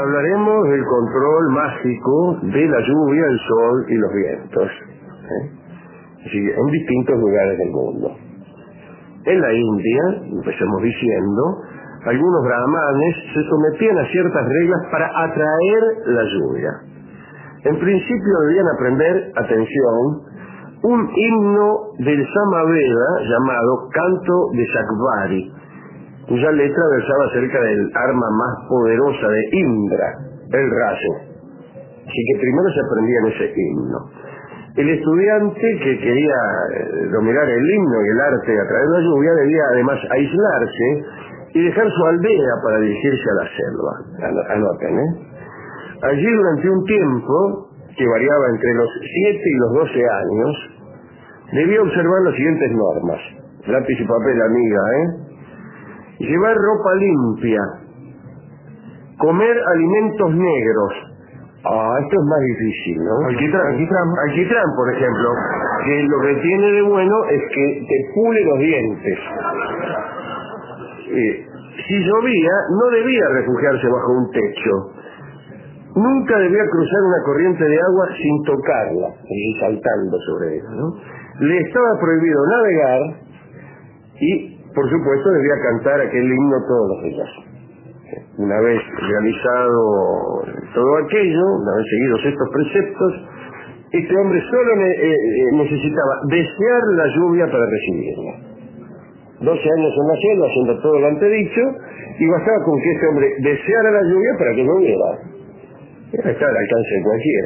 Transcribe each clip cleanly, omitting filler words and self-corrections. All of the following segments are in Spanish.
hablaremos del control mágico de la lluvia, el sol y los vientos, sí, en distintos lugares del mundo. En la India, empecemos diciendo, algunos brahmanes se sometían a ciertas reglas para atraer la lluvia. En principio debían aprender, atención, un himno del Samaveda llamado Canto de Shakvari, cuya letra versaba acerca del arma más poderosa de Indra, el rayo. Así que primero se aprendían ese himno. El estudiante que quería dominar el himno y el arte de atraer la lluvia debía además aislarse y dejar su aldea para dirigirse a la selva. Anoten, Allí durante un tiempo, que variaba entre los 7 y los 12 años, debía observar las siguientes normas. Lápiz y papel, amiga, Llevar ropa limpia. Comer alimentos negros. Esto es más difícil, ¿no? Alquitrán, por ejemplo, que lo que tiene de bueno es que te pule los dientes. Si llovía, no debía refugiarse bajo un techo. Nunca debía cruzar una corriente de agua sin tocarla, y saltando sobre ella, ¿no? Le estaba prohibido navegar y, por supuesto, debía cantar aquel himno todos los días. Una vez realizado todo aquello, una vez seguidos estos preceptos, este hombre solo necesitaba desear la lluvia para recibirla. 12 años en la selva, haciendo todo lo antedicho, y bastaba con que este hombre deseara la lluvia para que lloviera. Está al alcance de cualquiera.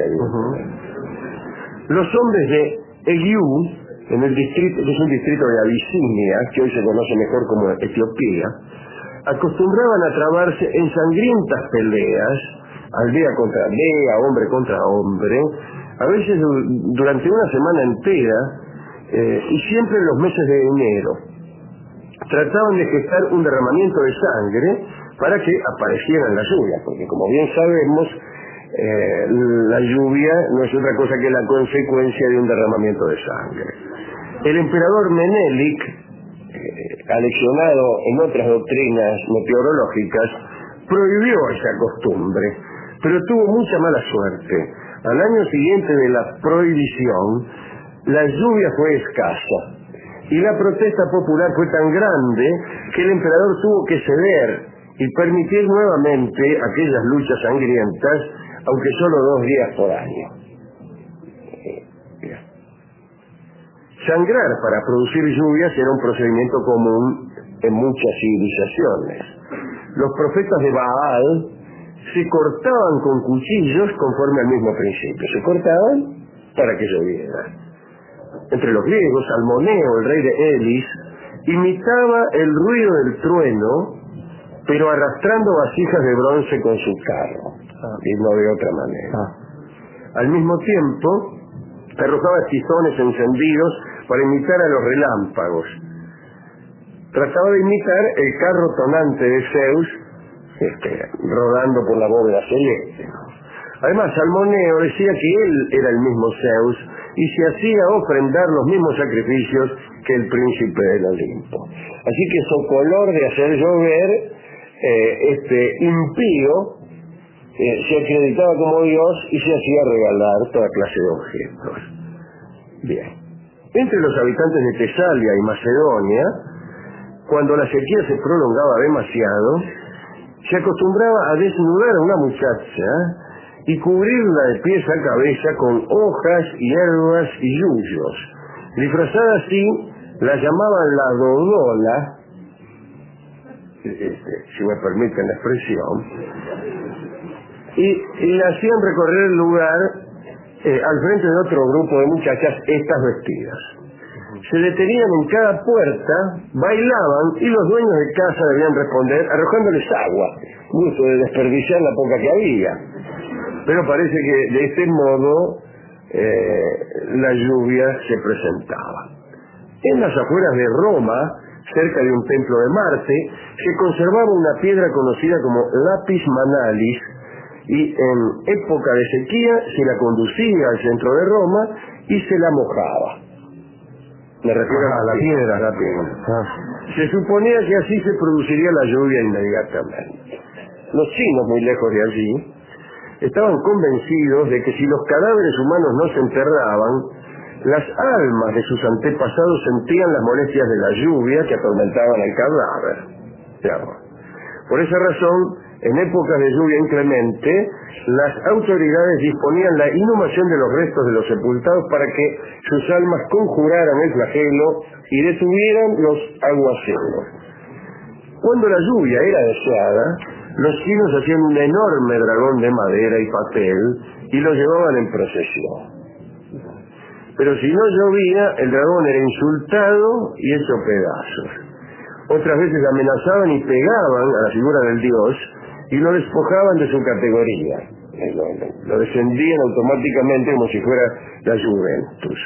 Los hombres de Egiu, en el distrito, que es un distrito de Abisinia, que hoy se conoce mejor como Etiopía, acostumbraban a trabarse en sangrientas peleas, aldea contra aldea, hombre contra hombre, a veces durante una semana entera, y siempre en los meses de enero. Trataban de gestar un derramamiento de sangre para que aparecieran las lluvias, porque como bien sabemos, la lluvia no es otra cosa que la consecuencia de un derramamiento de sangre. El emperador Menelik, aleccionado en otras doctrinas meteorológicas, prohibió esa costumbre, pero tuvo mucha mala suerte. Al año siguiente de la prohibición, la lluvia fue escasa y la protesta popular fue tan grande que el emperador tuvo que ceder y permitir nuevamente aquellas luchas sangrientas, aunque solo 2 días por año. Sangrar para producir lluvias era un procedimiento común en muchas civilizaciones. Los profetas de Baal se cortaban con cuchillos conforme al mismo principio. Se cortaban para que lloviera. Entre los griegos, Salmoneo, el rey de Elis, imitaba el ruido del trueno, pero arrastrando vasijas de bronce con su carro, y no de otra manera. Al mismo tiempo, arrojaba tizones encendidos para imitar a los relámpagos. Trataba de imitar el carro tonante de Zeus, rodando por la bóveda celeste. Además, Salmoneo decía que él era el mismo Zeus y se hacía ofrendar los mismos sacrificios que el príncipe del Olimpo. Así que socolor de hacer llover, este impío se acreditaba como Dios y se hacía regalar toda clase de objetos. Bien. Entre los habitantes de Tesalia y Macedonia, cuando la sequía se prolongaba demasiado, se acostumbraba a desnudar a una muchacha y cubrirla de pies a cabeza con hojas, hierbas y yuyos. Disfrazada así, la llamaban la dodola, si me permiten la expresión, y la hacían recorrer el lugar al frente de otro grupo de muchachas, estas vestidas. Se detenían en cada puerta, bailaban y los dueños de casa debían responder arrojándoles agua, gusto de desperdiciar la poca que había. Pero parece que de este modo la lluvia se presentaba. En las afueras de Roma, cerca de un templo de Marte, se conservaba una piedra conocida como Lapis Manalis, y en época de sequía se la conducía al centro de Roma y se la mojaba. Me refiero a la piedra. Se suponía que así se produciría la lluvia inmediatamente. los chinos, muy lejos de allí, estaban convencidos de que si los cadáveres humanos no se enterraban, las almas de sus antepasados sentían las molestias de la lluvia que atormentaban al cadáver. Digamos. Por esa razón, en épocas de lluvia inclemente, las autoridades disponían la inhumación de los restos de los sepultados para que sus almas conjuraran el flagelo y detuvieran los aguaceros. Cuando la lluvia era deseada, los chinos hacían un enorme dragón de madera y papel y lo llevaban en procesión. Pero si no llovía, el dragón era insultado y hecho pedazos. Otras veces amenazaban y pegaban a la figura del dios y lo despojaban de su categoría. Lo descendían automáticamente como si fuera la Juventus.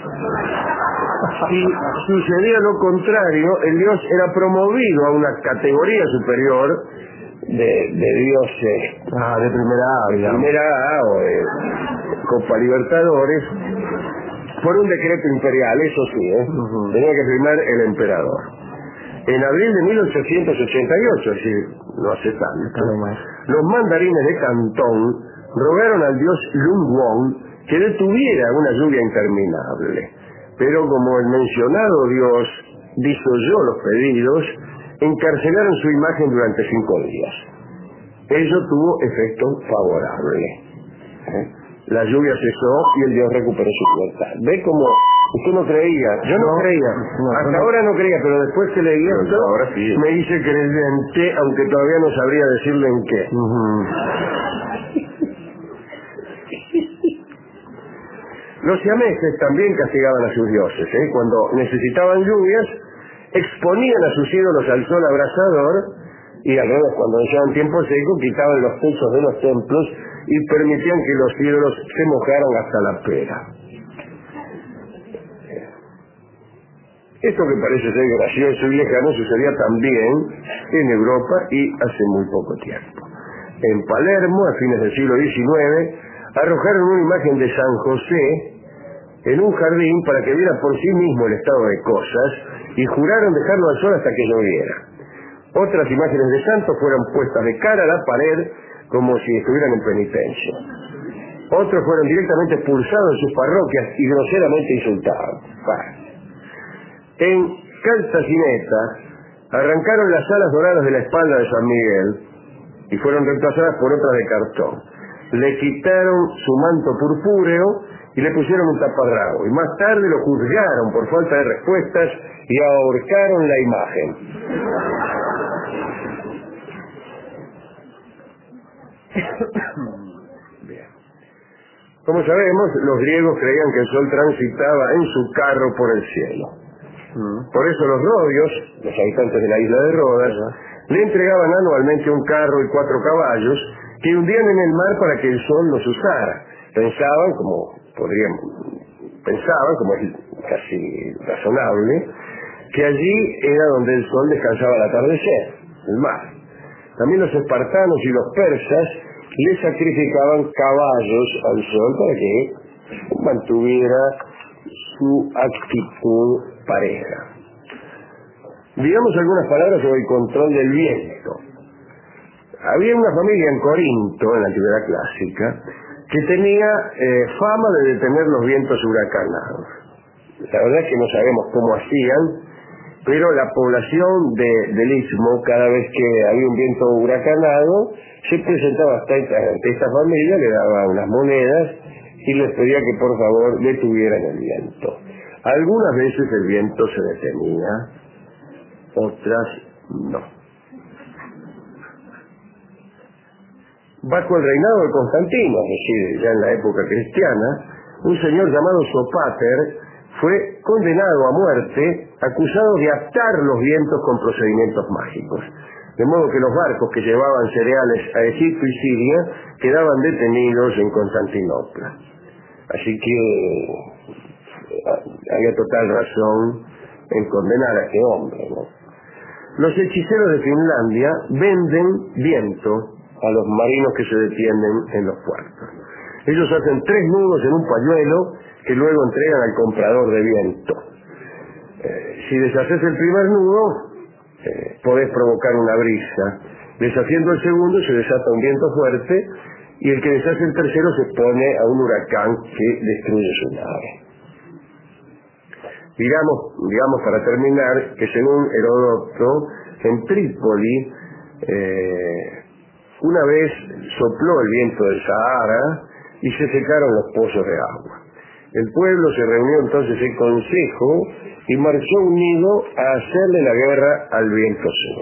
Si sucedía lo contrario, el dios era promovido a una categoría superior de dioses de primera A, de primera A o de Copa Libertadores por un decreto imperial, eso sí, tenía que firmar el emperador. En abril de 1888, es decir, no hace tanto, los mandarines de Cantón rogaron al dios Lung Wong que detuviera una lluvia interminable. Pero como el mencionado dios disoyó los pedidos, encarcelaron su imagen durante 5 días. Ello tuvo efecto favorable. La lluvia cesó y el dios recuperó su libertad. ¿Ve cómo usted no creía? Yo no creía. Hasta ahora no creía, pero después que leí esto, ahora sí me hice creyente, aunque todavía no sabría decirle en qué. Los siameses también castigaban a sus dioses. Cuando necesitaban lluvias, exponían a sus ídolos al sol abrasador y al revés, cuando deseaban tiempo seco, quitaban los techos de los templos y permitían que los ídolos se mojaran hasta la pera. Esto que parece ser gracioso y lejano sucedía también en Europa y hace muy poco tiempo. En Palermo, a fines del siglo XIX, arrojaron una imagen de San José en un jardín para que viera por sí mismo el estado de cosas y juraron dejarlo al sol hasta que lloviera. Otras imágenes de santos fueron puestas de cara a la pared como si estuvieran en penitencia. Otros fueron directamente expulsados de sus parroquias y groseramente insultados. En Caltacineta arrancaron las alas doradas de la espalda de San Miguel y fueron reemplazadas por otras de cartón. Le quitaron su manto purpúreo y le pusieron un taparrabo. Y más tarde lo juzgaron por falta de respuestas y ahorcaron la imagen. Bien. Como sabemos, los griegos creían que el sol transitaba en su carro por el cielo. Por eso los rodios, los habitantes de la isla de Rodas, le entregaban anualmente un carro y 4 caballos que hundían en el mar para que el sol los usara. Pensaban, como es casi razonable, que allí era donde el sol descansaba al atardecer, el mar. También los espartanos y los persas le sacrificaban caballos al sol para que mantuviera su actitud pareja. Digamos algunas palabras sobre el control del viento. Había una familia en Corinto, en la antigüedad clásica, que tenía fama de detener los vientos huracanados. La verdad es que no sabemos cómo hacían, pero la población del Istmo, cada vez que había un viento huracanado, se presentaba ante esta familia, le daba unas monedas y les pedía que por favor detuvieran el viento. Algunas veces el viento se detenía, otras no. Bajo el reinado de Constantino, es decir, ya en la época cristiana, un señor llamado Sópater fue condenado a muerte, acusado de atar los vientos con procedimientos mágicos. De modo que los barcos que llevaban cereales a Egipto y Siria quedaban detenidos en Constantinopla. Así que había total razón en condenar a este hombre, ¿no? Los hechiceros de Finlandia venden viento a los marinos que se detienen en los puertos. Ellos hacen 3 nudos en un pañuelo que luego entregan al comprador de viento. Si deshaces el primer nudo, podés provocar una brisa Deshaciendo el segundo se desata un viento fuerte y el que deshace el tercero se expone a un huracán que destruye su nave. Digamos para terminar que según Heródoto, en Trípoli una vez sopló el viento del Sahara y se secaron los pozos de agua. El pueblo se reunió entonces en consejo y marchó unido a hacerle la guerra al viento sur.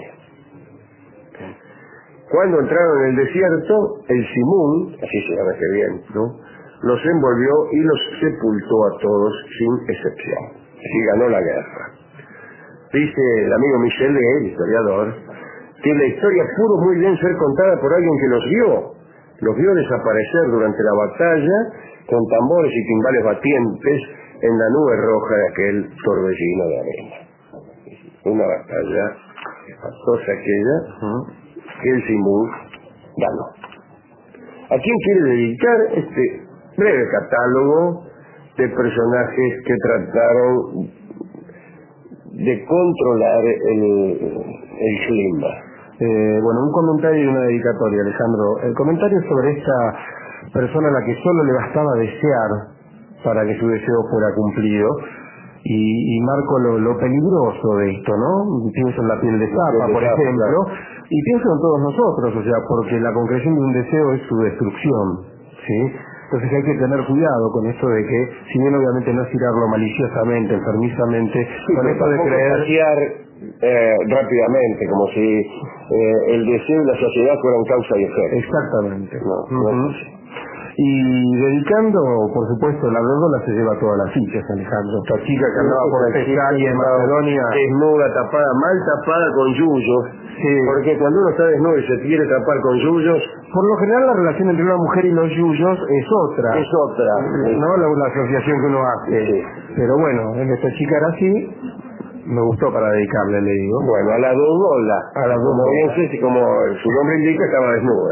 Cuando entraron en el desierto, el Simún, así se llama este viento, los envolvió y los sepultó a todos sin excepción. Así ganó la guerra. Dice el amigo Michel, el historiador, que la historia pudo muy bien ser contada por alguien que los vio desaparecer durante la batalla con tambores y timbales batientes en la nube roja de aquel torbellino de arena. Una batalla espantosa aquella que el Simún ganó. ¿A quién quiere dedicar este breve catálogo de personajes que trataron de controlar el clima? Bueno, un comentario y una dedicatoria, Alejandro. El comentario sobre esta persona a la que solo le bastaba desear para que su deseo fuera cumplido, y marco lo peligroso de esto, ¿no? Pienso en la piel de Zapa, por ejemplo, y pienso en todos nosotros, o sea, porque la concreción de un deseo es su destrucción, ¿sí? Entonces hay que tener cuidado con esto de que, si bien obviamente no es tirarlo maliciosamente, enfermizamente, con esto de creer rápidamente, como si el deseo y la sociedad fueran causa y efecto. Exactamente. No es así. Y dedicando, por supuesto, la verdola se lleva todas las fichas, Alejandro. Esta chica que andaba por Tesalia, en Macedonia, desnuda, tapada, mal tapada con yuyos. Sí. Porque cuando uno está desnudo y se quiere tapar con yuyos, por lo general la relación entre una mujer y los yuyos es otra. Es otra. ¿No? La asociación que uno hace. Sí. Pero bueno, en esta chica era así. Me gustó para dedicarle, le digo. Bueno, a la Dodola. Como bien sé, como su nombre indica, estaba desnuda.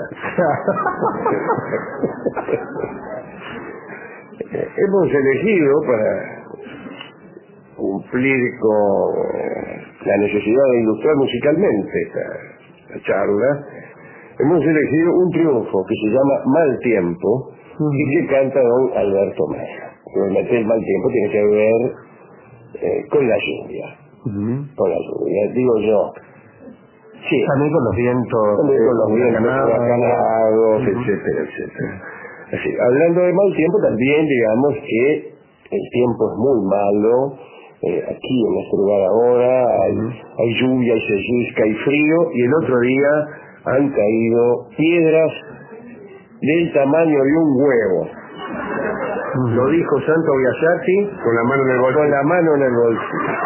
Hemos elegido, para cumplir con la necesidad de ilustrar musicalmente esta charla, hemos elegido un triunfo que se llama Mal Tiempo y que canta don Alberto Mera. Obviamente el mal tiempo tiene que ver con la lluvia. Con la lluvia, digo yo. Sí. También con los vientos. También con los vientos huracanados, etcétera, etcétera. Así, hablando de mal tiempo, también digamos que el tiempo es muy malo. Aquí en nuestro lugar ahora hay lluvia, hay sellizca, hay frío, y el otro día han caído piedras del tamaño de un huevo. Lo dijo Santo Biasati con la mano en el bolsillo. Con la mano en el bolsillo.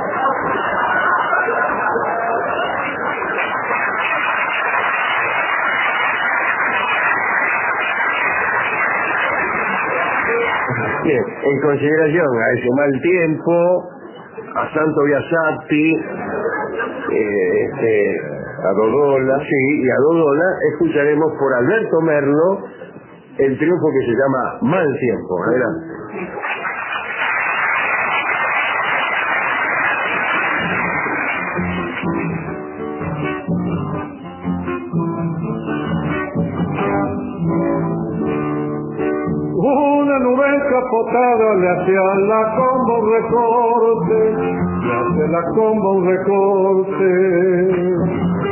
Bien, en consideración a ese mal tiempo, a Santo Biasati, a Dodola, sí, y a Dodola, escucharemos por Alberto Merlo el triunfo que se llama Mal Tiempo. Adelante. Una nube encapotada le hacía la comba un recorte, le hace la comba un recorte.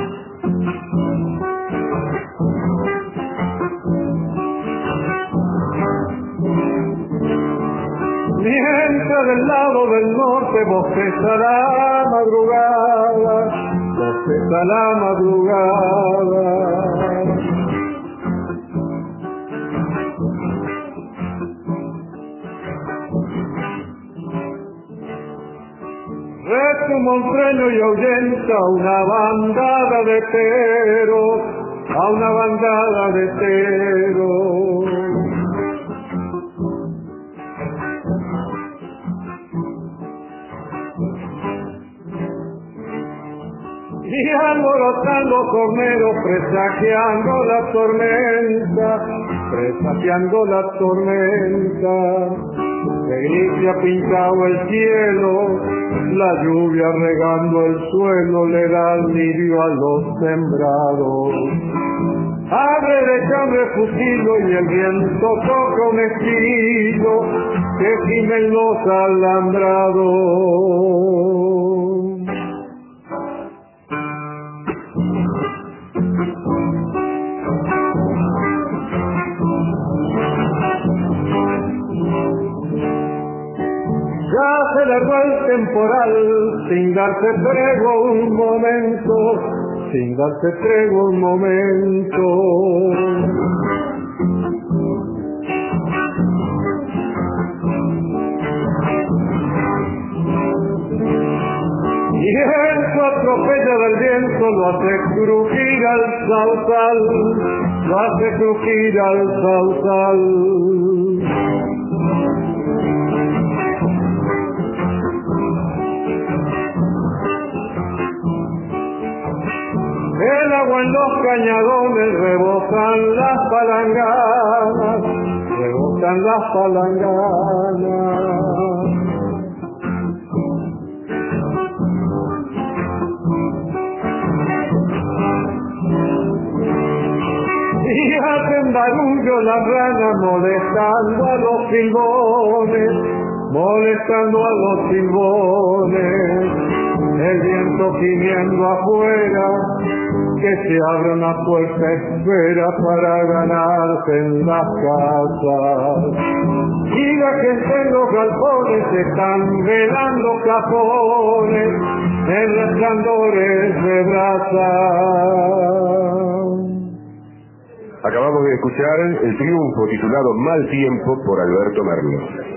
Mientras del lado del norte bosteza la madrugada, bosteza la madrugada. Retuma un trueno y ahuyenta una bandada de teros, a una bandada de teros. Y alborotando corneros, presagiando la tormenta, presagiando la tormenta. de gris se ha pintado el cielo, la lluvia regando el suelo le da alivio a los sembrados. Abre de cable fusilo y el viento toca un estilo que gimen los alambrados. Ya se largó el temporal sin darse tregua un momento, sin darse tregua un momento. Y en su atropella del viento lo hace crujir al sausal, lo hace crujir al sausal. El agua en los cañadones rebotan las palanganas, rebotan las palanganas. Y hacen barullo las ranas molestando a los silbones, molestando a los silbones. El viento gimiendo afuera, que se abra una puerta espera para ganarse en las casas. Y la gente en los galpones están velando cajones en resplandores de brasas. Acabamos de escuchar El Triunfo, titulado Mal Tiempo, por Alberto Merlo.